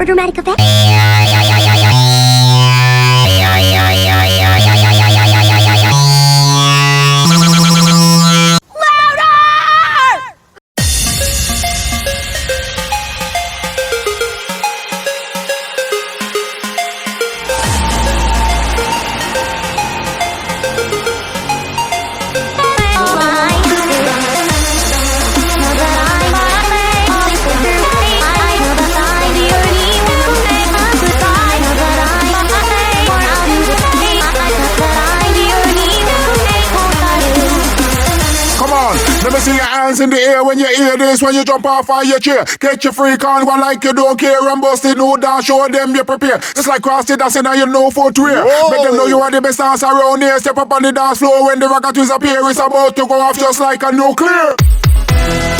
dramatic effect. Let me see your hands in the air when you hear this. When you jump off of your chair, get your freak on, go like you don't care. And bust it, no down, show them you prepare. It's like cross the dance and now you know footwear. Make them know you are the best dance around here. Step up on the dance floor when the rocket appear. It's about to go off just like a nuclear.